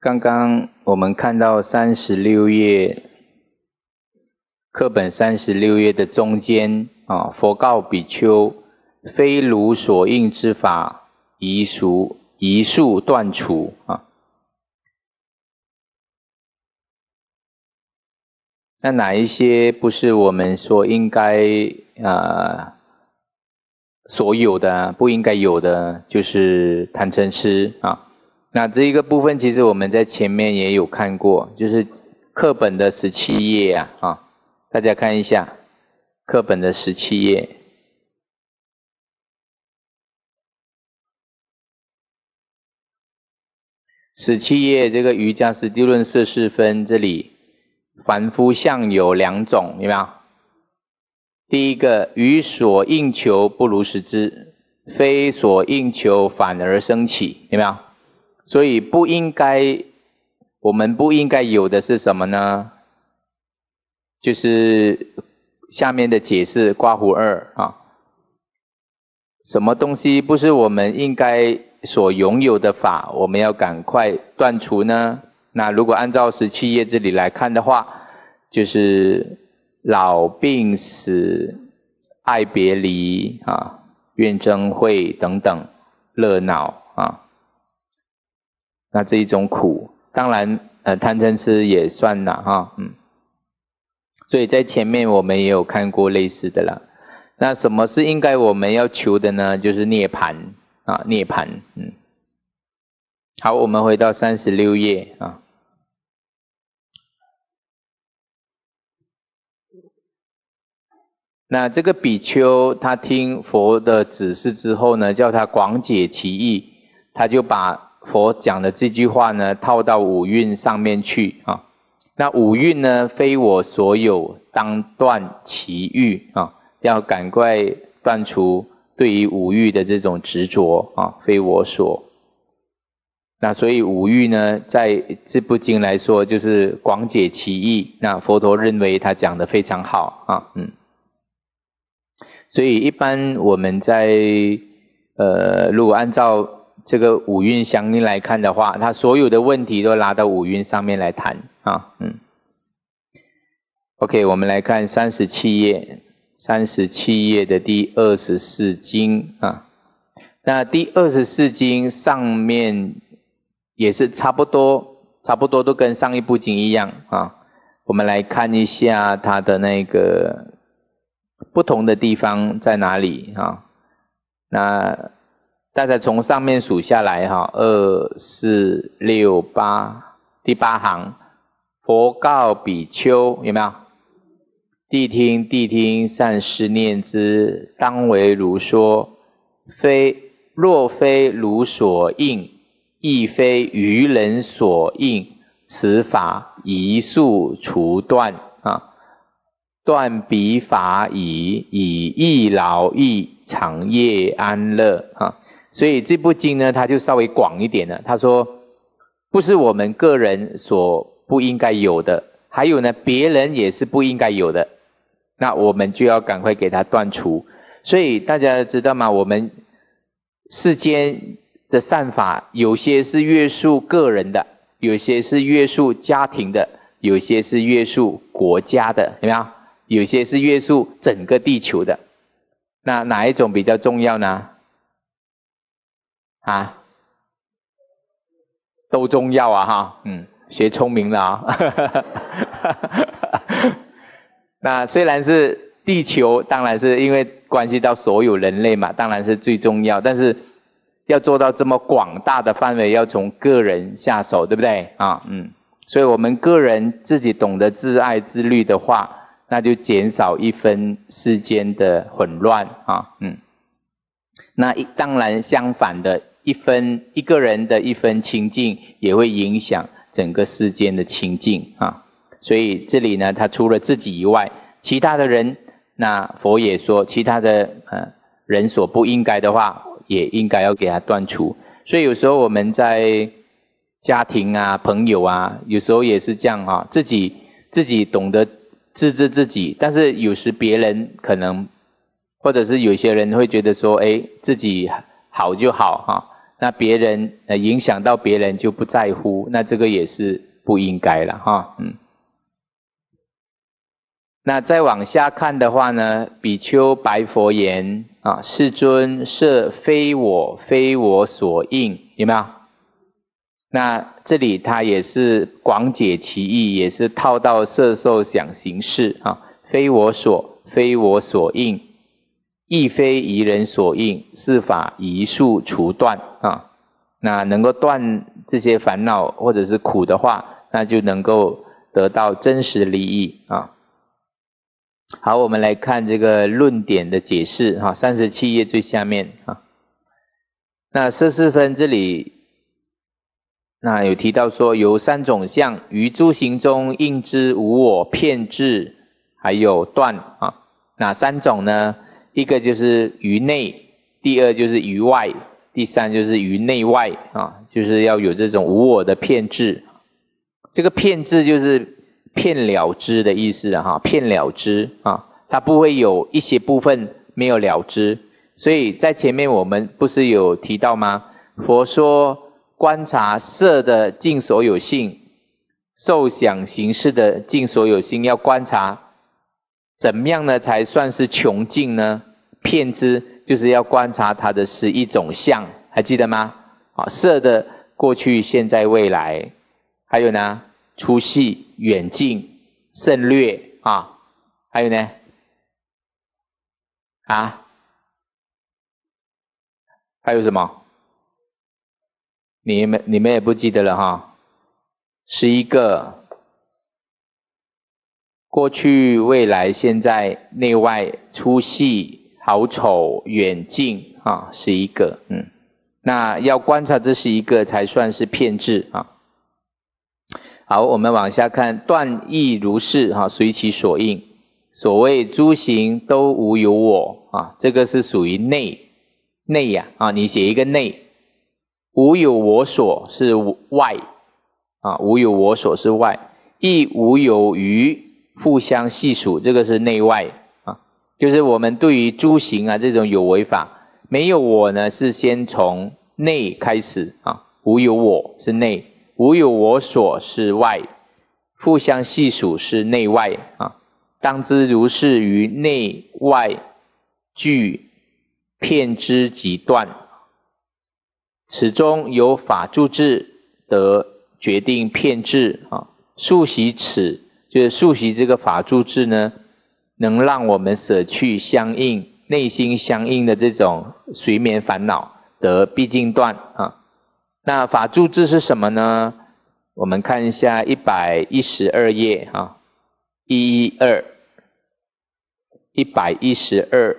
刚刚我们看到36页，课本36页的中间佛告比丘，非如所应之法，宜速断除那哪一些不是我们所应该所有的不应该有的，就是贪嗔痴那这一个部分其实我们在前面也有看过，就是课本的17页大家看一下课本的17页。17页这个瑜伽师地论摄事分，这里凡夫相有2种，有没有？第一个，于所应求不如实知，非所应求反而生起，有没有？所以我们不应该有的是什么呢？就是下面的解释括弧2什么东西不是我们应该所拥有的法，我们要赶快断除呢？那如果按照17页这里来看的话，就是老病死、爱别离怨憎会等等热闹那这一种苦，当然贪嗔痴也算了所以在前面我们也有看过类似的了。那什么是应该我们要求的呢？就是涅槃涅槃好，我们回到36页那这个比丘他听佛的指示之后呢，叫他广解其意，他就把佛讲的这句话呢套到五蕴上面去那五蕴呢，非我所有，当断其欲要赶快断除对于五欲的这种执着非我所。那所以五欲呢，在这部经来说就是广解其意，那佛陀认为他讲得非常好所以一般我们在如果按照这个五蕴相应来看的话，他所有的问题都拉到五蕴上面来谈OK， 我们来看37页的第24经那第24经上面也是差不多都跟上一部经一样我们来看一下它的那个不同的地方在哪里那大家从上面数下来2、4、6、8，第8行，佛告比丘，有没有？谛听，善思念之，当为如说。若非如所应，亦非愚人所应，此法宜速除断断彼法以益劳役，长夜安乐所以这部经呢，它就稍微广一点了。他说，不是我们个人所不应该有的，还有呢，别人也是不应该有的。那我们就要赶快给它断除。所以大家知道吗？我们世间的善法，有些是约束个人的，有些是约束家庭的，有些是约束国家的，有没有？有些是约束整个地球的。那哪一种比较重要呢？都重要学聪明了那虽然是地球，当然是因为关系到所有人类嘛，当然是最重要，但是要做到这么广大的范围，要从个人下手，对不对所以我们个人自己懂得自爱自律的话，那就减少一分世间的混乱那当然相反的，一个人的一分清净，也会影响整个世间的清净所以这里呢，他除了自己以外，其他的人，那佛也说，其他的人所不应该的话，也应该要给他断除。所以有时候我们在家庭朋友有时候也是这样自己懂得自制自己，但是有时别人可能，或者是有些人会觉得说，自己好就好那别人影响到别人就不在乎，那这个也是不应该了哈。那再往下看的话呢，比丘白佛言世尊，设非我所应，有没有？那这里他也是广解其意，也是套到色受想行识非我所应，亦非宜人所应，是法宜速除断那能够断这些烦恼或者是苦的话，那就能够得到真实利益好，我们来看这个论点的解释37页最下面那摄事分这里那有提到说，有3种相，于诸行中应知无我、骗智还有断哪3种呢？一个就是于内，第二就是于外，第三就是于内外就是要有这种无我的骗智。这个骗智就是骗了知的意思骗了知它不会有一些部分没有了知。所以在前面我们不是有提到吗？佛说观察色的尽所有性，受想行识的尽所有性，要观察怎么样呢才算是穷尽呢？骗知就是要观察它的11种相，还记得吗？色的过去、现在、未来，还有呢粗细、远近、胜略还有呢还有什么？你们也不记得了11个，过去、未来、现在、内外、粗细、好丑、远近11个那要观察这11个才算是骗智好，我们往下看，断亦如是随其所应。所谓诸行都无有我这个是属于内你写一个内，无有我所是外无有我所是外，亦无有余互相系数，这个是内外就是我们对于诸行这种有为法，没有我呢是先从内开始无有我是内，无有我所是外，互相系数是内外当知如是于内外俱骗知即断，此中有法住智得决定骗智速习此，就是速习这个法住智呢，能让我们舍去相应内心相应的这种随眠烦恼，得毕竟断那法住智是什么呢？我们看一下112页112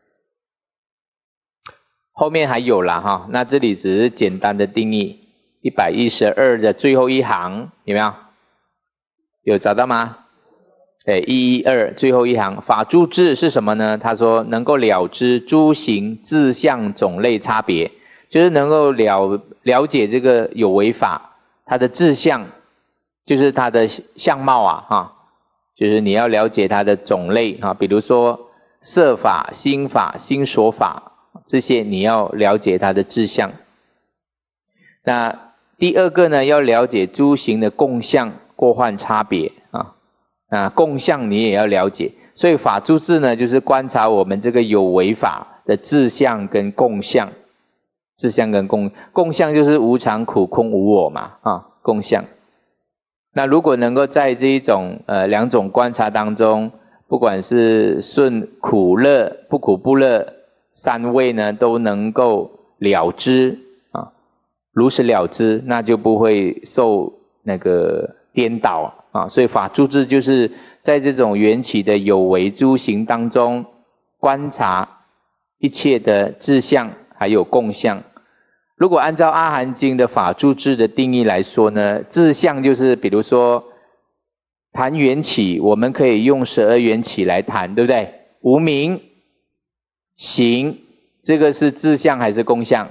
后面还有啦那这里只是简单的定义。112的最后一行有没有？有找到吗？112最后一行，法住智是什么呢？他说能够了知诸行自相种类差别，就是能够了解这个有为法它的自相，就是它的相貌就是你要了解它的种类比如说色法、心法、心所法，这些你要了解它的自相。那第二个呢，要了解诸行的共相、过患差别共相你也要了解。所以法住智呢，就是观察我们这个有为法的自相跟共相。自相跟共相就是无常、苦、空、无我嘛共相。那如果能够在这一种2种观察当中，不管是顺苦乐、不苦不乐3位呢，都能够了知如实了知，那就不会受那个颠倒所以法住智就是在这种缘起的有为诸行当中，观察一切的自相还有共相。如果按照阿含经的法住智的定义来说呢，自相就是比如说谈缘起，我们可以用12缘起来谈，对不对？无明、行，这个是自相还是共相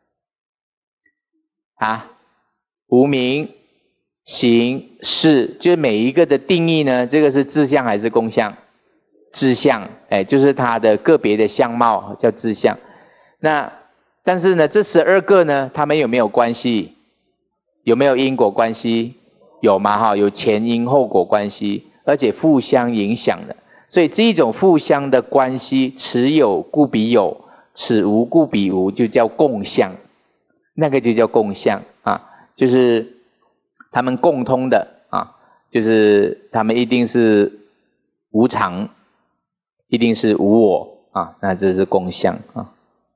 无明、行、识，就是每一个的定义呢，这个是自相还是共相？自相就是它的个别的相貌叫自相。那但是呢，这12个呢，它们有没有关系？有没有因果关系？有嘛哈，有前因后果关系，而且互相影响的。所以这种互相的关系，此有故彼有，此无故彼无，就叫共相。那个就叫共相啊，就是他们共通的啊，就是他们一定是无常，一定是无我啊，那这是共相啊。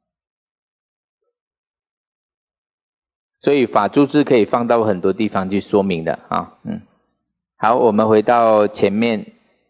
所以法住智可以放到很多地方去说明的啊。好，我们回到前面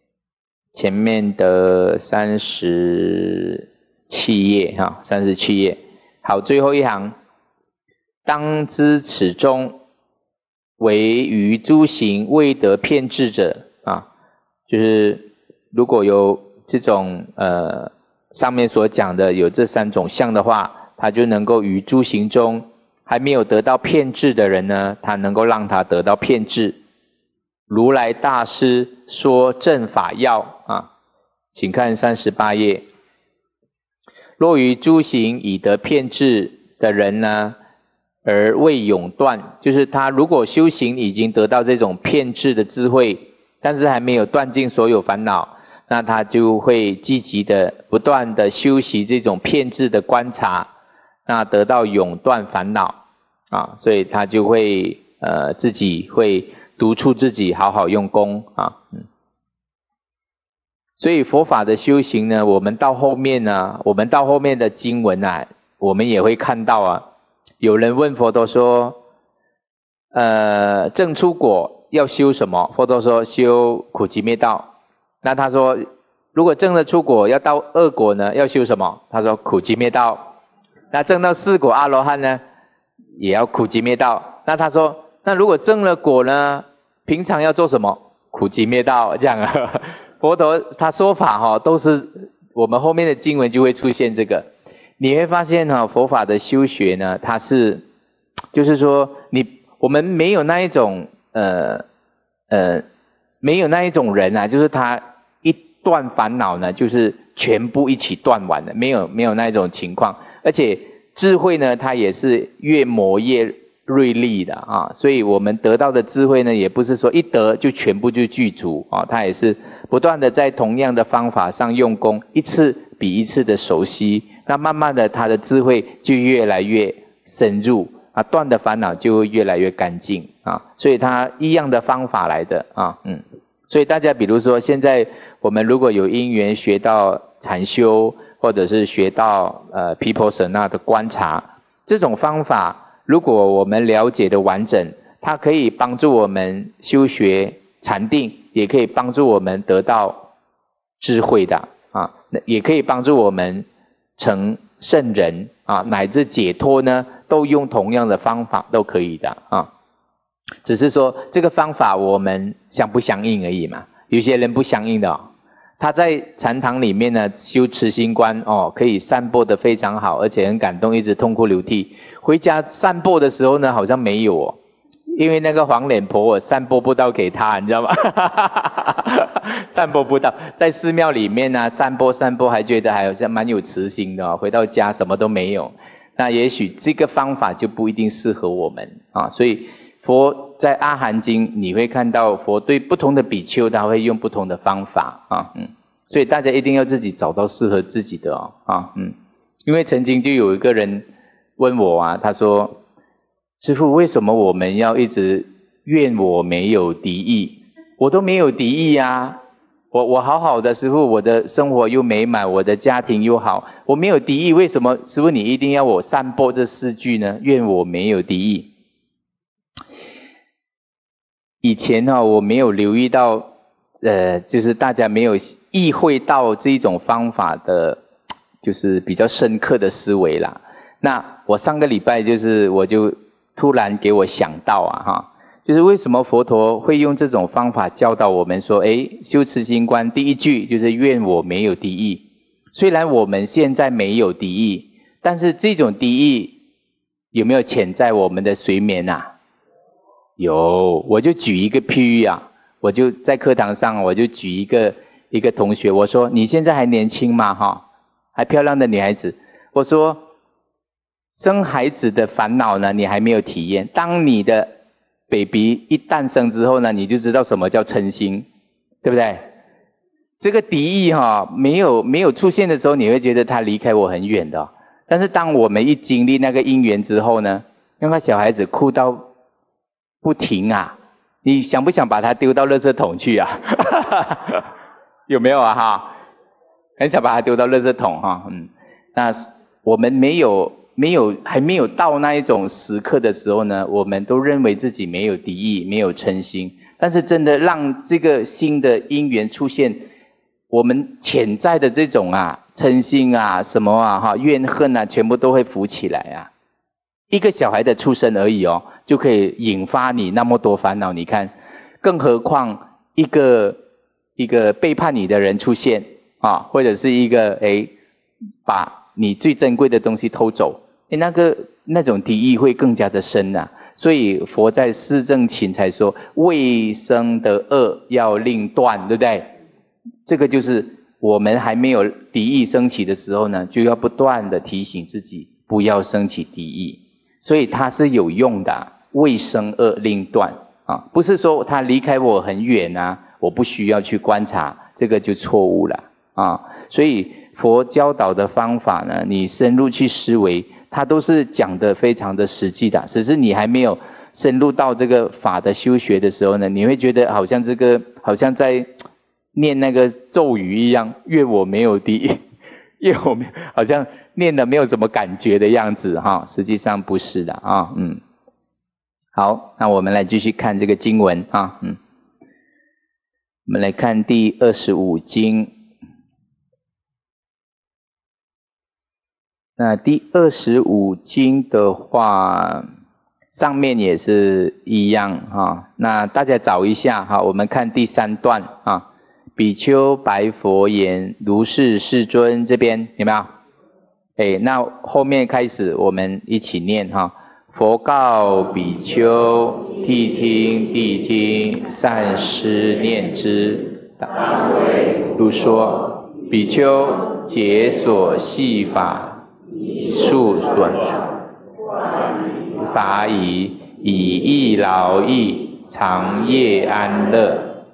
的37页哈，37页。好，最后一行，当知此中唯于诸行未得遍智者啊，就是如果有这种上面所讲的有这3种相的话，他就能够于诸行中还没有得到遍智的人呢，他能够让他得到遍智。如来大师说正法要啊，请看38页。若于诸行已得遍智的人呢，而未永断，就是他如果修行已经得到这种遍智的智慧，但是还没有断尽所有烦恼，那他就会积极的不断的修习这种遍智的观察，那得到永断烦恼啊，所以他就会自己会督促自己好好用功啊。所以佛法的修行呢，我们到后面的经文啊，我们也会看到啊，有人问佛陀说证出果要修什么？佛陀说修苦集灭道。那他说如果证了出果要到恶果呢，要修什么？他说苦集灭道。那证到4果阿罗汉呢，也要苦集灭道。那他说那如果证了果呢，平常要做什么？苦集灭道，这样啊。佛陀他说法都是我们后面的经文就会出现这个。你会发现佛法的修学呢，它是就是说我们没有那一种没有那一种人啊，就是他一断烦恼呢，就是全部一起断完了，没有那一种情况。而且智慧呢，它也是越磨越锐利的啊，所以我们得到的智慧呢，也不是说一得就全部就具足啊，它也是不断的在同样的方法上用功，一次比一次的熟悉，那慢慢的他的智慧就越来越深入啊，断的烦恼就会越来越干净啊，所以它一样的方法来的啊。所以大家比如说现在我们如果有因缘学到禅修，或者是学到Vipassana的观察，这种方法如果我们了解的完整，它可以帮助我们修学禅定，也可以帮助我们得到智慧的啊，也可以帮助我们成圣人啊，乃至解脱呢，都用同样的方法都可以的啊。只是说这个方法我们相不相应而已嘛，有些人不相应的哦。他在禅堂里面呢修持心观哦，可以散播得非常好，而且很感动，一直痛哭流涕。回家散播的时候呢，好像没有哦，因为那个黄脸婆我散播不到给他，你知道吗？散播不到，在寺庙里面呢散播还觉得还好像蛮有慈心的哦，回到家什么都没有。那也许这个方法就不一定适合我们啊，所以佛在阿含经你会看到佛对不同的比丘他会用不同的方法啊，所以大家一定要自己找到适合自己的哦啊，因为曾经就有一个人问我啊，他说师父为什么我们要一直怨我没有敌意？我都没有敌意啊，我好好的师父，我的生活又美满，我的家庭又好，我没有敌意，为什么师父你一定要我散播这4句呢？怨我没有敌意。以前我没有留意到就是大家没有意会到这一种方法的就是比较深刻的思维啦。那我上个礼拜我就突然给我想到啊就是为什么佛陀会用这种方法教导我们说修持心观第一句就是愿我没有敌意。虽然我们现在没有敌意，但是这种敌意有没有潜在我们的睡眠啊？有，我就举一个譬喻啊，我就在课堂上我就举一个同学，我说你现在还年轻嘛还漂亮的女孩子，我说生孩子的烦恼呢，你还没有体验。当你的 baby 一诞生之后呢，你就知道什么叫嗔心，对不对？这个敌意没有出现的时候，你会觉得他离开我很远的。但是当我们一经历那个因缘之后呢，那个小孩子哭到不停啊，你想不想把他丢到垃圾桶去啊？有没有啊？很想把他丢到垃圾桶那我们还没有到那一种时刻的时候呢，我们都认为自己没有敌意，没有嗔心。但是真的让这个新的因缘出现，我们潜在的这种嗔心什么怨恨全部都会浮起来一个小孩的出生而已就可以引发你那么多烦恼。你看，更何况一个背叛你的人出现或者是一个把你最珍贵的东西偷走，那种敌意会更加的深所以佛在四正勤才说，未生的恶要令断，对不对？这个就是我们还没有敌意升起的时候呢，就要不断的提醒自己不要升起敌意。所以它是有用的未生恶令断不是说他离开我很远我不需要去观察，这个就错误了所以佛教导的方法呢，你深入去思维，它都是讲的非常的实际的。只是你还没有深入到这个法的修学的时候呢，你会觉得好像在念那个咒语一样，愿我没有敌意，愿我好像念的没有什么感觉的样子实际上不是的好，那我们来继续看这个经文我们来看第25经。那第25经的话，上面也是一样那大家找一下我们看第3段比丘白佛言：如是世尊，这边有没有？那后面开始我们一起念佛告比丘：谛听，谛听，善思念之。如说，比丘解所系法，数短法已，以益劳役，长夜安乐。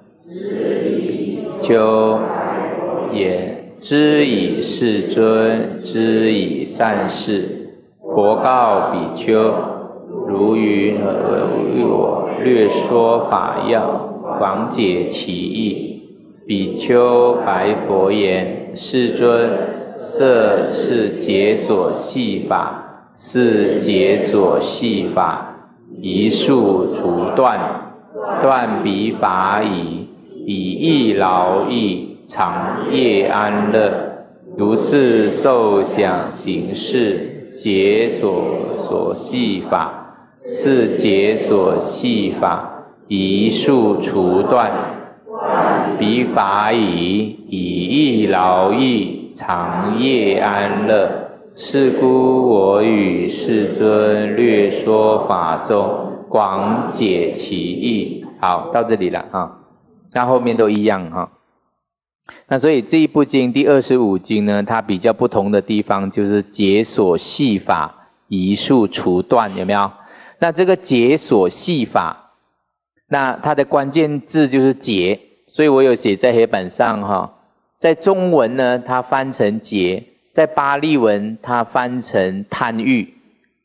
丘言：知已世尊，知已善士。佛告比丘：如云何为我略说法要，广解其意？比丘白佛言：世尊，色是解所系法，是解所系法，一数除断，断彼法已，以益劳役，长夜安乐。如是受想行识，解所系法，是解所系法，一数除断，彼法已，以益劳役，长夜安乐。是故我与世尊略说法中，广解其意。好，到这里了那后面都一样那所以这一部经第25经呢，它比较不同的地方就是解所系法，一数除断，有没有？那这个解所系法，那它的关键字就是解，所以我有写在黑板上在中文呢它翻成解，在巴利文它翻成贪欲，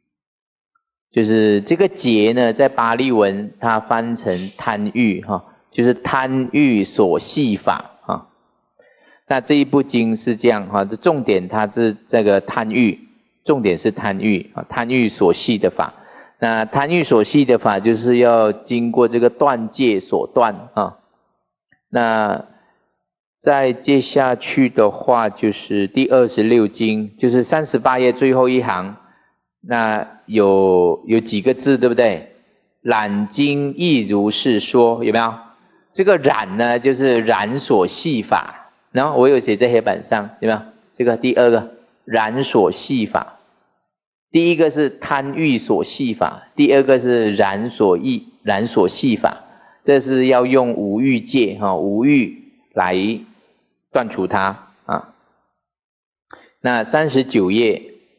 就是这个解呢在巴利文它翻成贪欲就是贪欲所系法那这一部经是这样这重点它是这个贪欲，重点是贪欲贪欲所系的法。那贪欲所系的法就是要经过这个断戒所断那再接下去的话就是第26经，就是38页最后一行，那有几个字对不对？染经亦如是说，有没有？这个染呢就是染所系法，然后我有写在黑板上，有没有？这个第二个染所系法，第一个是贪欲所系法，第二个是染所系法，这是要用无欲戒无欲来断除它那39页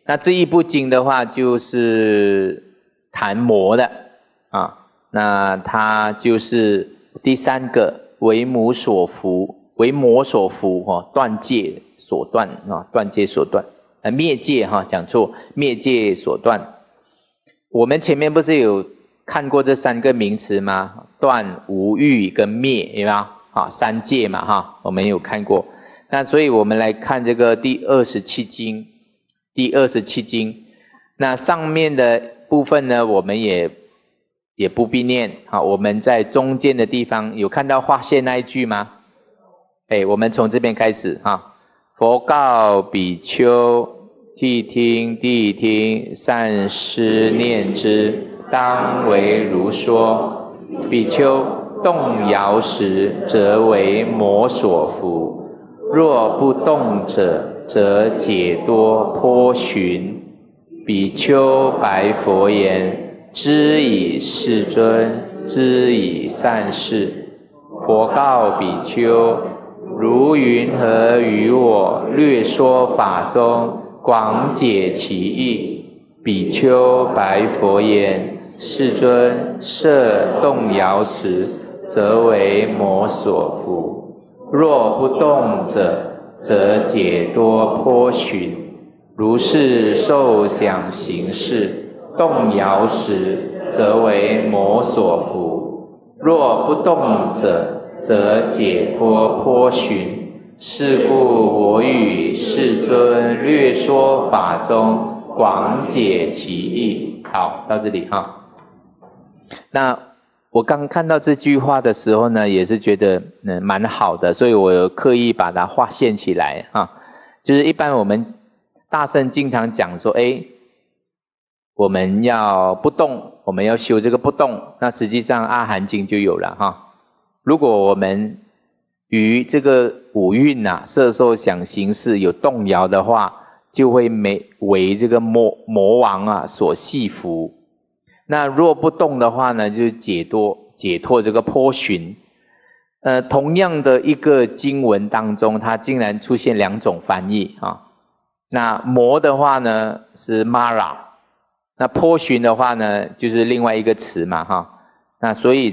那这一部经的话就是谈魔的啊，那它就是第三个为魔所伏，为魔所伏断戒所断啊，断戒所断，灭戒讲错，灭戒所断。我们前面不是有看过这三个名词吗？断、无欲跟灭，有没有？三戒嘛我们有看过。那所以我们来看这个第27经，第27经。那上面的部分呢，我们也不必念我们在中间的地方有看到划线那一句吗？我们从这边开始佛告比丘，谛听谛听，善思念之，当为如说。比丘动摇时，则为魔所伏；若不动者，则解脱颇寻。比丘白佛言：知矣，世尊，知矣，善士。佛告比丘：如云何于我略说法中，广解其意？比丘白佛言：世尊，设动摇时，则为魔所伏；若不动者，则解脱颇寻。如是受想行识，动摇时，则为魔所伏；若不动者，则解脱颇寻。是故我与世尊略说法中，广解其意。好，到这里那我刚看到这句话的时候呢，也是觉得蛮好的，所以我有刻意把它划线起来就是一般我们大圣经常讲说，我们要不动，我们要修这个不动。那实际上阿含经就有了如果我们于这个五蕴色受想行识有动摇的话，就会为这个魔王所系缚。那若不动的话呢，就是解脱这个颇寻。同样的一个经文当中，它竟然出现两种翻译那魔的话呢是 Mara， 那颇寻的话呢就是另外一个词嘛那所以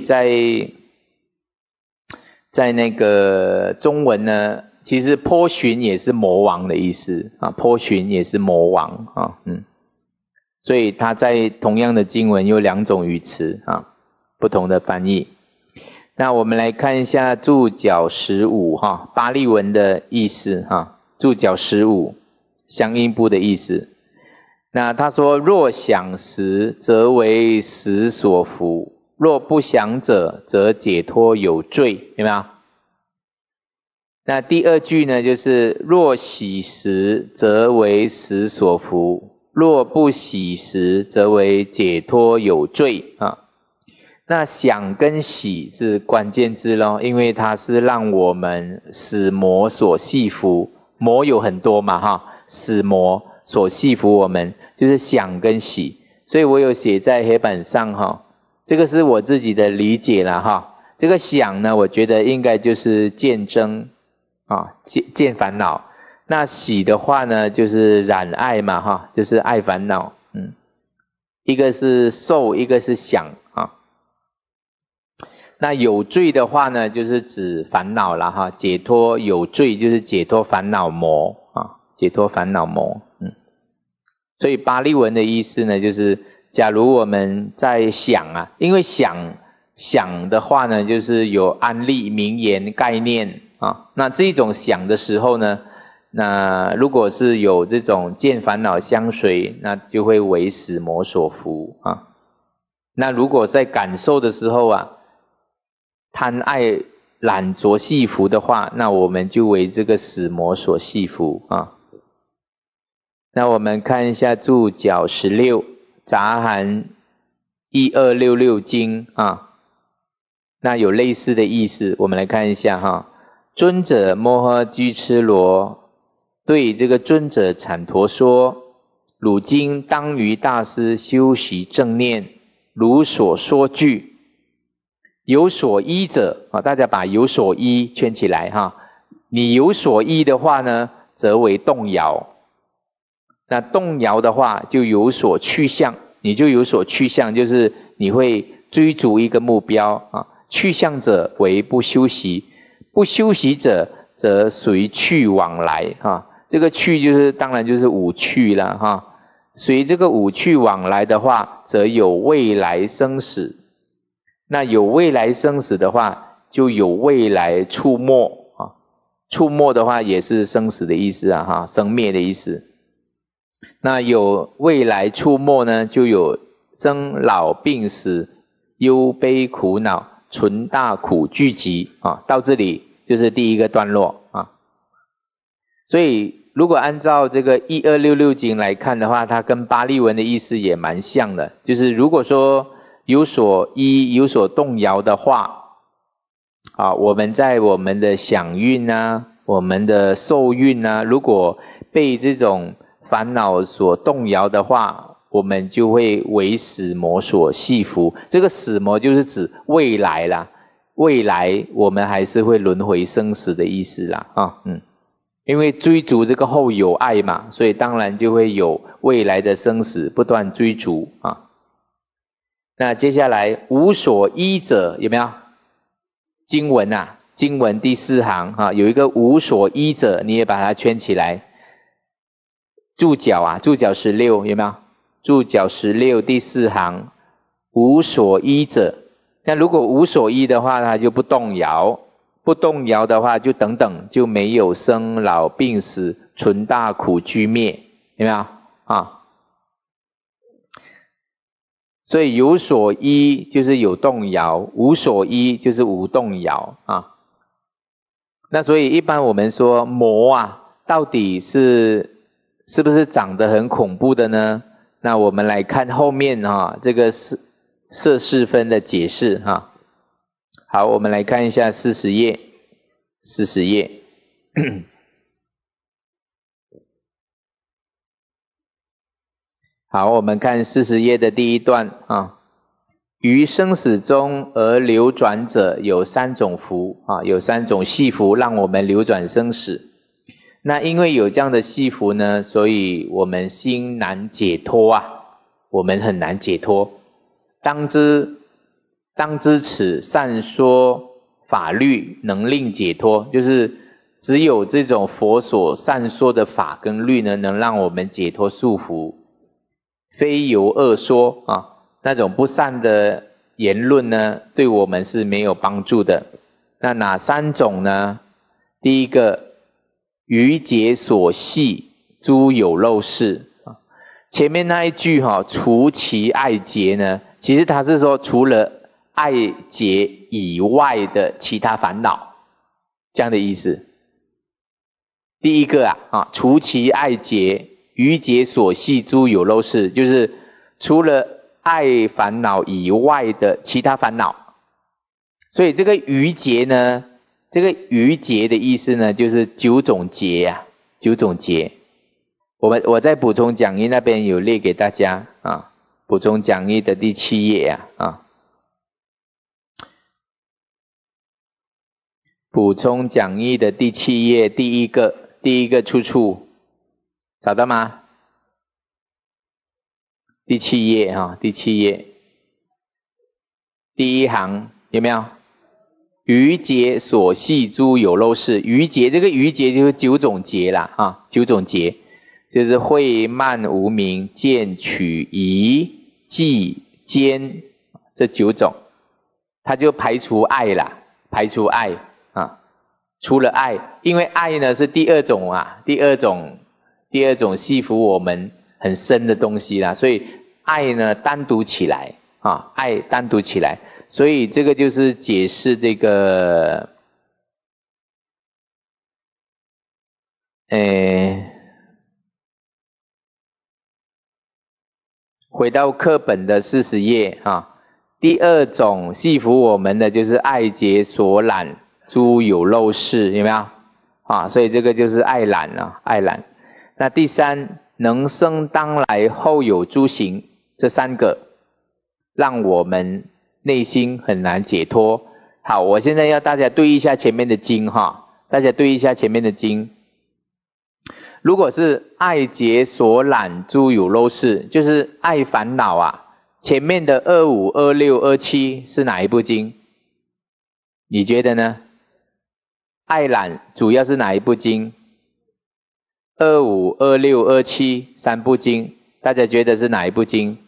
在那个中文呢，其实颇寻也是魔王的意思颇寻也是魔王所以它在同样的经文有两种语词不同的翻译。那我们来看一下注脚15巴利文的意思注脚15相应部的意思。那他说：若想时，则为识所伏；若不想者，则解脱有罪，有没有？那第二句呢，就是若喜时，则为识所伏；若不喜时，则为解脱有罪那想跟喜是关键字咯，因为它是让我们使魔所系缚，魔有很多嘛使魔所系缚我们，就是想跟喜。所以我有写在黑板上这个是我自己的理解啦这个想呢，我觉得应该就是见争见烦恼。那喜的话呢，就是染爱嘛就是爱烦恼一个是受，一个是想那有罪的话呢，就是指烦恼啦解脱有罪就是解脱烦恼魔解脱烦恼魔所以巴利文的意思呢，就是假如我们在想因为想的话呢，就是有安立名言概念那这种想的时候呢，那如果是有这种见烦恼相随，那就会为使魔所伏那如果在感受的时候贪爱染着系缚的话，那我们就为这个使魔所系缚那我们看一下注脚16杂含1266经那有类似的意思，我们来看一下尊者摩诃居絺罗对这个尊者阐陀说：汝今当于大师修习正念，如所说句。有所依者大家把有所依圈起来你有所依的话呢，则为动摇。 那动摇的话就有所去向，你就有所去向，就是你会追逐一个目标啊。去向者为不修习，不修习者则随去往来啊。这个去就是当然就是五趣了哈。随这个五趣往来的话，则有未来生死。那有未来生死的话，就有未来触没啊。触没的话也是生死的意思啊哈，生灭的意思。那有未来触没呢，就有生老病死、忧悲苦恼、存大苦聚集啊。到这里就是第一个段落啊。所以如果按照这个1266经来看的话，它跟巴利文的意思也蛮像的，就是如果说有所依、有所动摇的话啊，我们在我们的想运啊、我们的受运啊，如果被这种烦恼所动摇的话，我们就会为死魔所系缚。这个死魔就是指未来啦，未来我们还是会轮回生死的意思啦啊，因为追逐这个后有爱嘛，所以当然就会有未来的生死不断追逐啊。那接下来无所依者有没有？经文啊，经文第4行啊，有一个无所依者，你也把它圈起来。注脚啊，注脚16有没有？注脚16第4行，无所依者。那如果无所依的话，它就不动摇，不动摇的话就等等，就没有生老病死、存大苦居灭，有没有啊？所以有所依就是有动摇，无所依就是无动摇啊。那所以一般我们说魔啊，到底是不是长得很恐怖的呢？那我们来看后面这个摄事分的解释哈。好，我们来看一下40页，40页。好，我们看40页的第一段啊。于生死中而流转者有3种福啊，有3种系福让我们流转生死。那因为有这样的系福呢，所以我们心难解脱啊，我们很难解脱。当知此善说法律能令解脱，就是只有这种佛所善说的法跟律呢，能让我们解脱束缚。非由恶说啊，那种不善的言论呢，对我们是没有帮助的。那哪3种呢？第一个，余结所系诸有漏事。前面那一句除其爱结呢，其实它是说除了爱结以外的其他烦恼，这样的意思。第一个除其爱结，余结所系诸有漏事，就是除了爱烦恼以外的其他烦恼。所以这个余结呢，这个余结的意思呢，就是9种结啊，9种结。我在补充讲义那边有列给大家啊，补充讲义的第7页啊，补充讲义的第7页第一个出处，找到吗？第7页第7页第1行有没有？余结所系诸有漏事。余结，这个余结就是9种结啦9种结，就是慧慢无明见取疑计坚这9种，它就排除爱啦，排除爱除了爱，因为爱呢是第二种系缚我们很深的东西啦，所以爱呢单独起来爱单独起来，所以这个就是解释这个回到课本的40页第2种系缚我们的就是爱结所染诸有漏事，有没有所以这个就是爱染爱染。那第3，能生当来后有诸行，这3个让我们内心很难解脱。好，我现在要大家对一下前面的经大家对一下前面的经。 如果是爱结所染诸有漏事，就是爱烦恼啊，前面的25、26、27是哪一部经？你觉得呢？爱染主要是哪一部经？25、26、27三部经，大家觉得是哪一部经？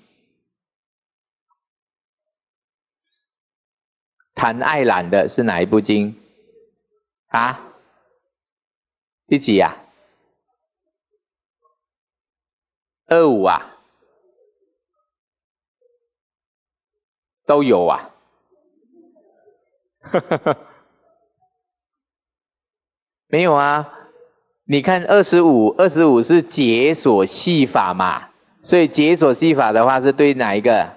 谈爱染的是哪一部经？啊？第几啊？25啊？都有啊？没有啊？你看25是解锁系法嘛，所以解锁系法的话是对哪一个？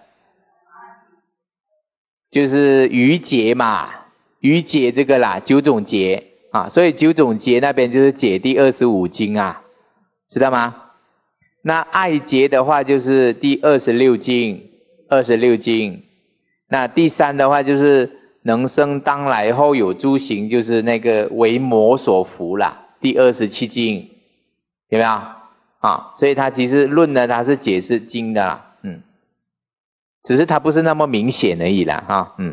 就是余劫嘛，余劫这个啦，九种劫啊，所以九种劫那边就是解第25经啊，知道吗？那爱劫的话就是第26经，那第3的话就是能生当来后有诸行，就是那个为魔所服啦，第27经，有没有啊？所以它其实论呢，它是解释经的啦，只是它不是那么明显而已啦，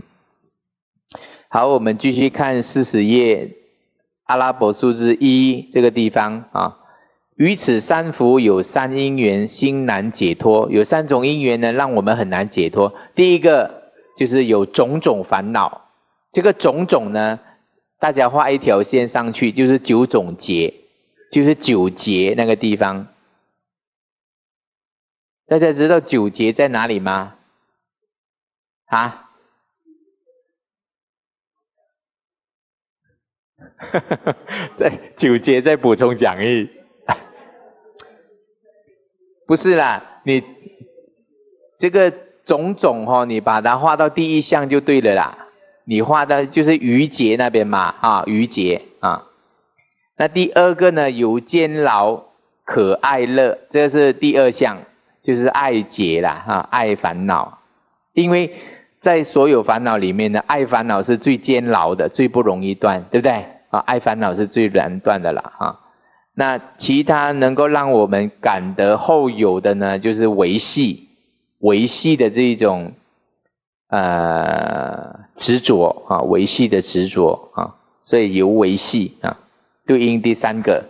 好，我们继续看40页阿拉伯数字1这个地方啊。于此三福有3因缘，心难解脱。有3种因缘呢，让我们很难解脱。第一个就是有种种烦恼，这个种种呢，大家画一条线上去，就是9种劫，就是9劫那个地方。大家知道9劫在哪里吗？啊？在9劫再补充讲义。不是啦，你这个种种你把它画到第1项就对了啦。你画的就是余劫那边嘛，余劫啊。那第2个呢，有煎熬可爱乐，这个是第2项，就是爱劫啦，爱烦恼。因为在所有烦恼里面呢，爱烦恼是最煎熬的，最不容易断，对不对？爱烦恼是最难断的啦。那其他能够让我们感得后有的呢，就是维系的这种执着维系的执着所以由维系对应第3个。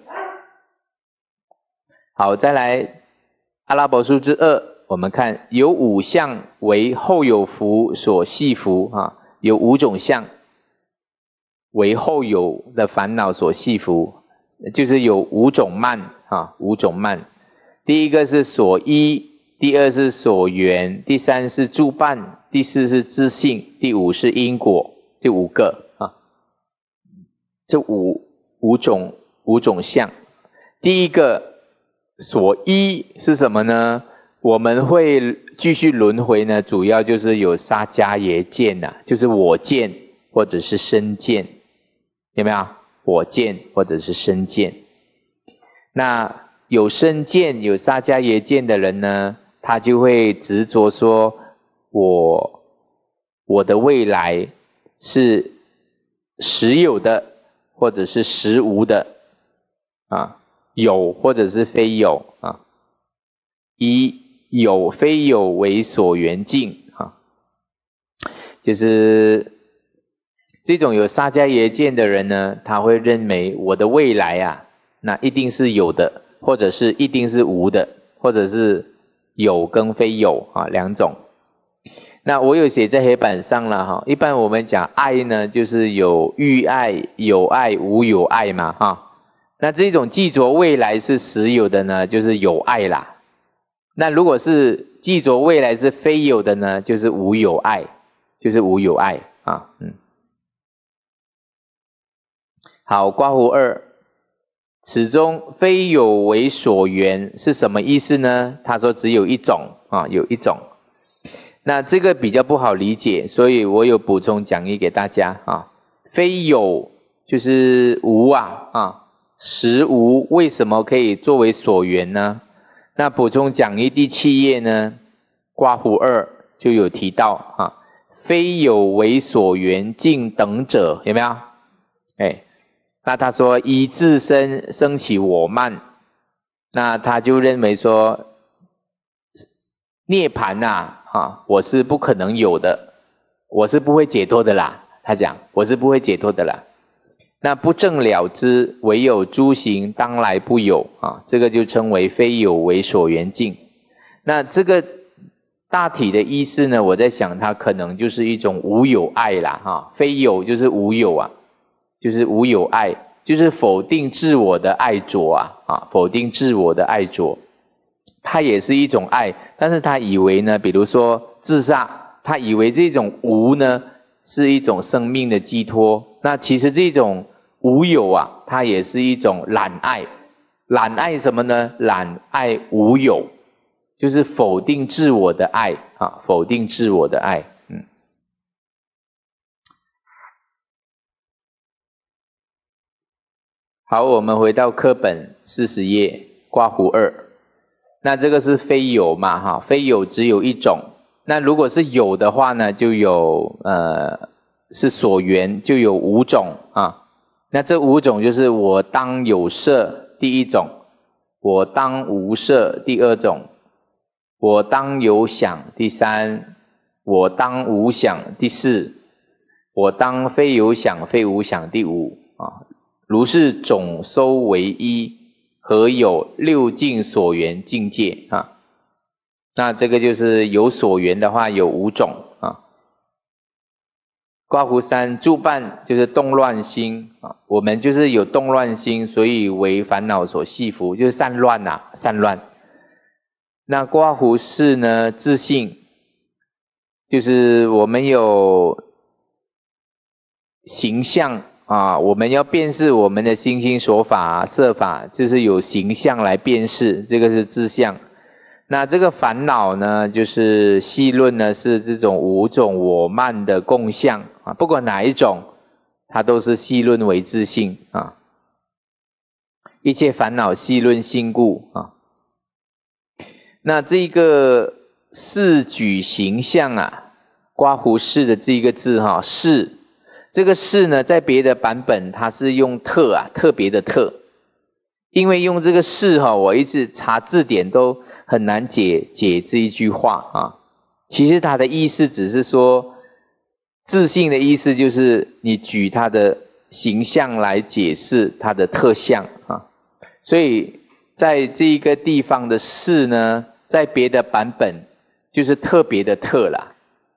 好，再来阿拉伯数字2，我们看有5相为后有福所系服有5种相为后有的烦恼所系服。就是有5种慢5种慢。第1个是所依，第2是所缘，第3是助伴，第4是自性，第5是因果，这5个这五种相。第1个所依是什么呢？我们会继续轮回呢，主要就是有沙迦耶见就是我见或者是身见，有没有？我见或者是身见。那有身见有沙迦耶见的人呢，他就会执着说我的未来是实有的或者是实无的有或者是非有以有非有为所缘境就是这种有沙迦耶见的人呢，他会认为我的未来那一定是有的，或者是一定是无的，或者是有跟非有2种。那我有写在黑板上了一般我们讲爱呢，就是有欲爱、有爱、无有爱嘛那这种记着未来是实有的呢，就是有爱啦。那如果是记着未来是非有的呢，就是无有爱，好，括弧2，此中非有为所缘是什么意思呢？他说只有一种有一种。那这个比较不好理解，所以我有补充讲义给大家非有就是无实无为什么可以作为所缘呢？那补充讲义第7页呢，括弧2就有提到非有为所缘境等者，有没有？那他说依自身生起我慢， 那他就认为说涅槃我是不可能有的，我是不会解脱的啦。他讲我是不会解脱的啦。那不证了知，唯有诸行当来不有这个就称为非有为所缘境。那这个大体的意思呢，我在想它可能就是一种无有爱啦非有就是无有就是无有爱，就是否定自我的爱着否定自我的爱着。它也是一种爱，但是他以为呢，比如说自杀，他以为这种无呢是一种生命的寄托。那其实这种无有它也是一种懒爱。懒爱什么呢？懒爱无有，就是否定自我的爱否定自我的爱。好，我们回到课本40页刮胡2。那这个是非有嘛非有只有一种。那如果是有的话呢，就有是所缘，就有5种那这5种就是我当有色第1种，我当无色第2种，我当有想第3，我当无想第4，我当非有想非无想第5如是总收为一，何有6境所缘境界那这个就是有所缘的话有5种刮胡3，助伴就是动乱心我们就是有动乱心，所以为烦恼所系缚，就是散乱散乱。那刮胡4呢，自性，就是我们有形象我们要辨识我们的心心所法色法，就是有形象来辨识，这个是自相。那这个烦恼呢，就是细论呢，是这种5种我慢的共相不管哪一种，它都是细论为自性一切烦恼细论性故那这个四举形象刮胡4的这个字是，这个是呢，在别的版本它是用特特别的特。因为用这个是我一直查字典都很难解这一句话其实它的意思只是说，自性的意思就是你举它的形象来解释它的特相所以在这个地方的是呢，在别的版本就是特别的特啦，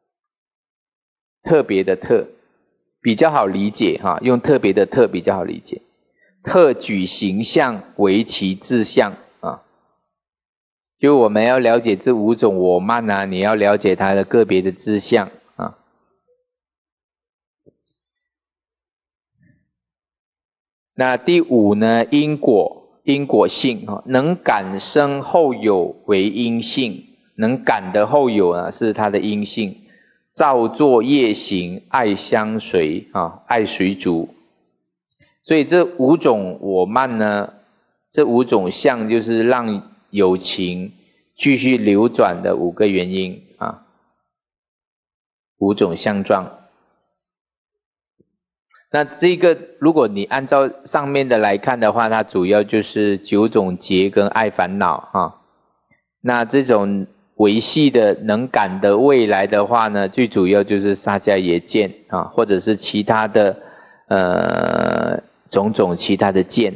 特别的特比较好理解用特别的特比较好理解。特举形象为其自相就我们要了解这5种我慢你要了解它的个别的自相那第5呢，因果性能感生后有为因性，能感的后有是它的因性。造作业行爱相随爱随逐。所以这5种我慢呢，这5种相就是让有情继续流转的5个原因5种相状。那这个如果你按照上面的来看的话，它主要就是9种结跟爱烦恼那这种维系的能感的未来的话呢，最主要就是萨迦耶见或者是其他的种种其他的见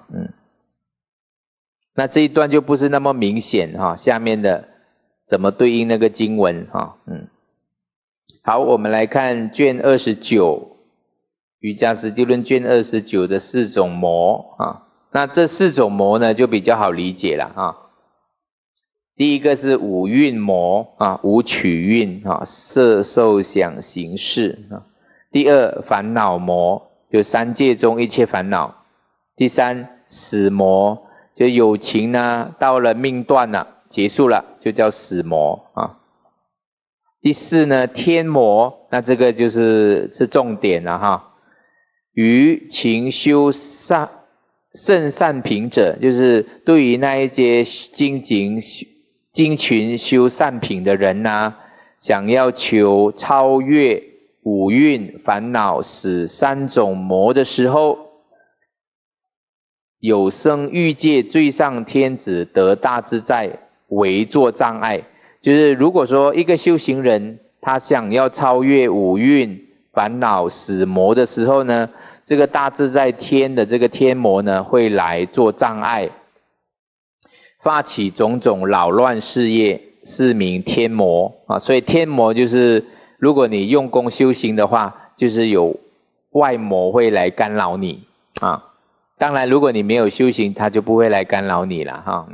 那这一段就不是那么明显下面的怎么对应那个经文好，我们来看卷29瑜伽师地论卷29的4种魔那这4种魔呢就比较好理解了第一个是五蕴魔五取蕴色受想行识第2烦恼魔，就3界中一切烦恼。第3死魔，就有情呢到了命断了结束了就叫死魔第4呢天魔，那这个是重点了于情修甚善品者，就是对于那一些精勤修善品的人想要求超越五蕴烦恼死3种魔的时候， 有生欲界最上天子得大自在为作障碍。就是如果说一个修行人他想要超越五蕴烦恼死魔的时候呢，这个大自在天的这个天魔呢会来做障碍，发起种种扰乱事业，是名天魔啊。所以天魔就是如果你用功修行的话，就是有外魔会来干扰你啊。当然如果你没有修行，他就不会来干扰你了哈。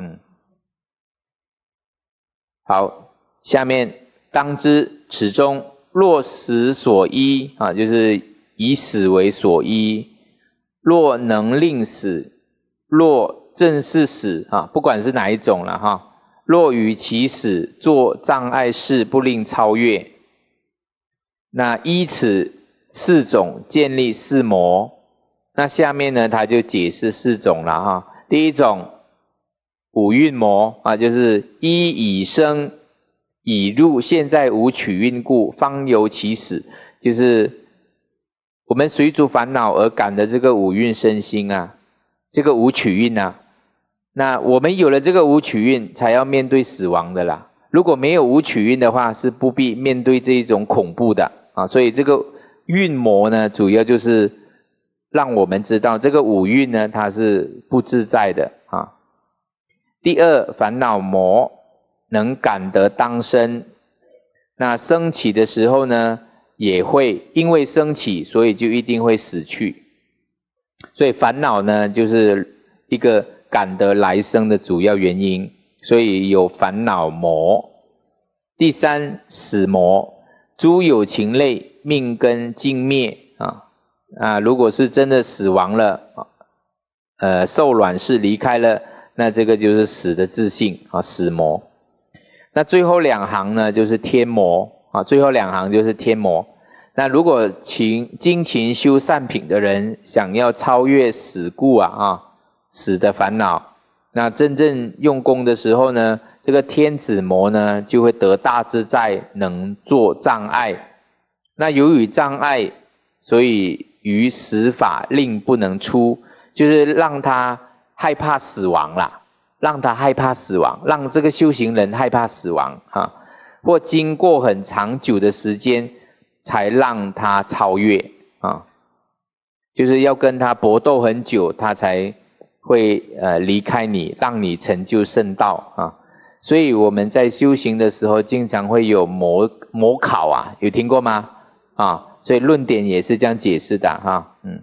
好，下面当知此中若死所依啊，就是以死为所依，若能令死，若正是死啊，不管是哪一种了哈。若于其死作障碍事，不令超越。那依此四种建立四魔。那下面呢，他就解释四种了哈。第一种五蕴魔啊，就是依已生已入，现在无取运故，方由其死。就是我们随逐烦恼而感的这个五蕴身心啊，这个无取运啊。那我们有了这个无取运，才要面对死亡的啦。如果没有无取运的话，是不必面对这一种恐怖的啊。所以这个运魔呢，主要就是让我们知道这个五蕴呢，它是不自在的啊。第二，烦恼魔能感得当生，那升起的时候呢，也会因为升起，所以就一定会死去。所以烦恼呢，就是一个感得来生的主要原因，所以有烦恼魔。第三，死魔，诸有情类命根尽灭啊，如果是真的死亡了，受卵世离开了，那这个就是死的自性啊，死魔。那最后两行呢，就是天魔啊，最后两行就是天魔。那如果精勤修善品的人，想要超越死故死的烦恼，那真正用功的时候呢，这个天子魔呢就会得大自在，能做障碍。那由于障碍，所以于死法令不能出，就是让他害怕死亡啦，让他害怕死亡，让这个修行人害怕死亡或经过很长久的时间才让他超越就是要跟他搏斗很久，他才会离开你，让你成就圣道所以我们在修行的时候经常会有模考有听过吗所以论点也是这样解释的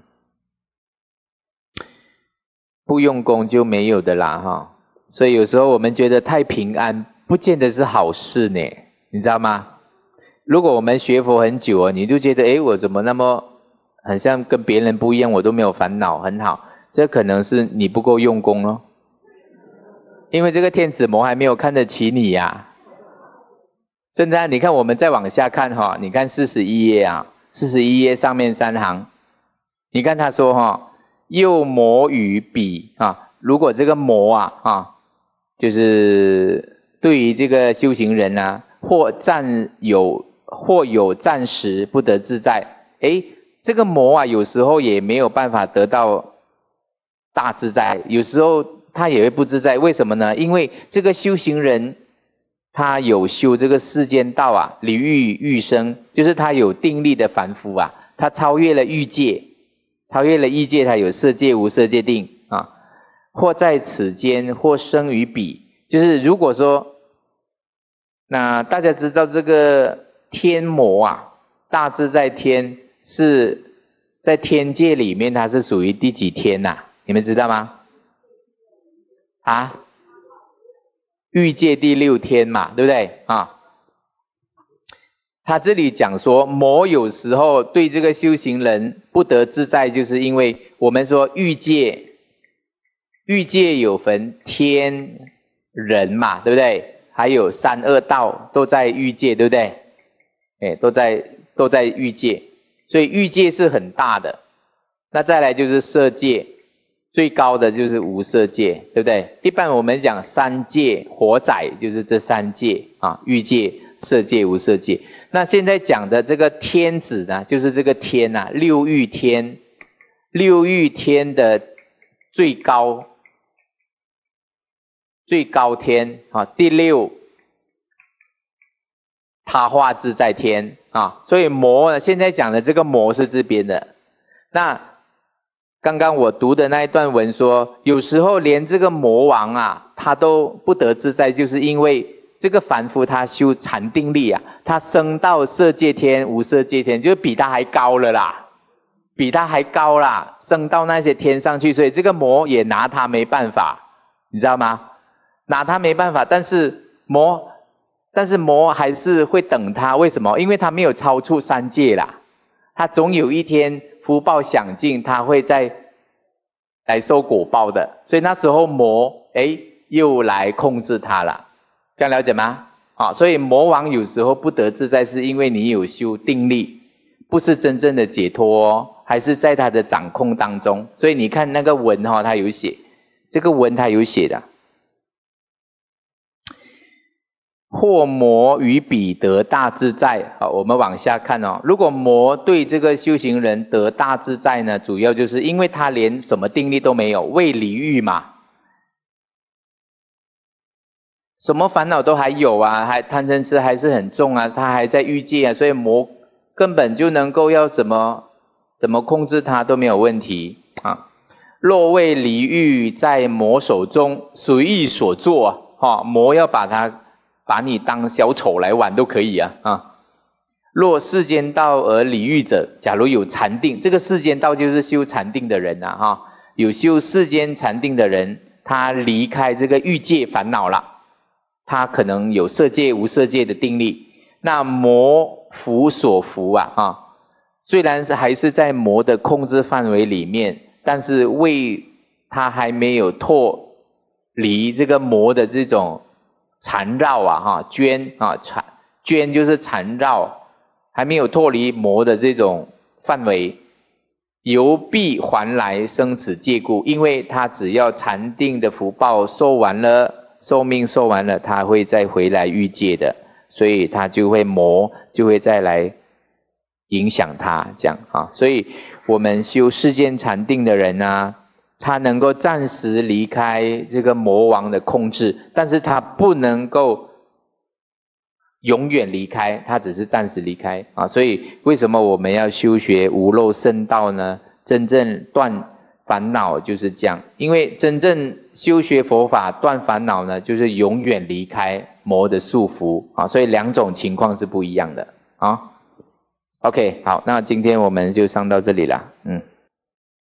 不用功就没有的啦所以有时候我们觉得太平安不见得是好事呢，你知道吗？如果我们学佛很久你就觉得我怎么那么很像跟别人不一样，我都没有烦恼，很好，这可能是你不够用功咯。因为这个天子魔还没有看得起你真的你看我们再往下看你看41页41页上面3行，你看他说又魔与彼如果这个魔就是对于这个修行人或有暂时不得自在，这个魔有时候也没有办法得到大自在，有时候他也会不自在。为什么呢？因为这个修行人他有修这个世间道离欲生，就是他有定力的凡夫他超越了欲界，他有色界无色界定或在此间，或生于彼。就是如果说那大家知道这个天魔大自在天是在天界里面，它是属于第几天你们知道吗？欲界第6天嘛，对不对他这里讲说魔有时候对这个修行人不得自在，就是因为我们说欲界有分天人嘛，对不对？还有三恶道都在欲界，对不对？都在欲界，所以欲界是很大的。那再来就是色界，最高的就是无色界，对不对？一般我们讲三界火宅，就是这3界欲界、色界、无色界。那现在讲的这个天子呢，就是这个天六欲天的最高天啊，第六他化自在天啊，所以魔呢，现在讲的这个魔是这边的。那刚刚我读的那一段文说，有时候连这个魔王啊，他都不得自在，就是因为这个凡夫他修禅定力啊，他升到色界天、无色界天，就比他还高了啦，比他还高啦，升到那些天上去，所以这个魔也拿他没办法，你知道吗？拿他没办法，但是魔还是会等他，为什么？因为他没有超出三界啦，他总有一天福报享尽，他会再来受果报的，所以那时候魔又来控制他了，这样了解吗？所以魔王有时候不得自在，是因为你有修定力，不是真正的解脱哦，还是在他的掌控当中。所以你看那个文他有写，这个文他有写的。或魔于彼得大自在，我们往下看哦。如果魔对这个修行人得大自在呢，主要就是因为他连什么定力都没有，未离欲嘛，什么烦恼都还有啊，还贪嗔痴还是很重啊，他还在欲界啊，所以魔根本就能够要怎么控制他都没有问题啊。若未离欲，在魔手中随意所作啊，魔要把你当小丑来玩都可以啊。若世间道而离欲者，假如有禅定，这个世间道就是修禅定的人啊，有修世间禅定的人，他离开这个欲界烦恼了，他可能有色界无色界的定力，那魔伏所伏啊，虽然还是在魔的控制范围里面，但是他还没有脱离这个魔的这种缠绕圈就是缠绕，还没有脱离魔的这种范围，由必还来生死界故，因为他只要禅定的福报受完了，寿命受完了，他会再回来欲界的，所以他魔就会再来影响他这样啊。所以我们修世间禅定的人啊，他能够暂时离开这个魔王的控制，但是他不能够永远离开，他只是暂时离开啊。所以为什么我们要修学无漏圣道呢？真正断烦恼就是这样，因为真正修学佛法断烦恼呢，就是永远离开魔的束缚啊。所以两种情况是不一样的啊。OK， 好，那今天我们就上到这里了，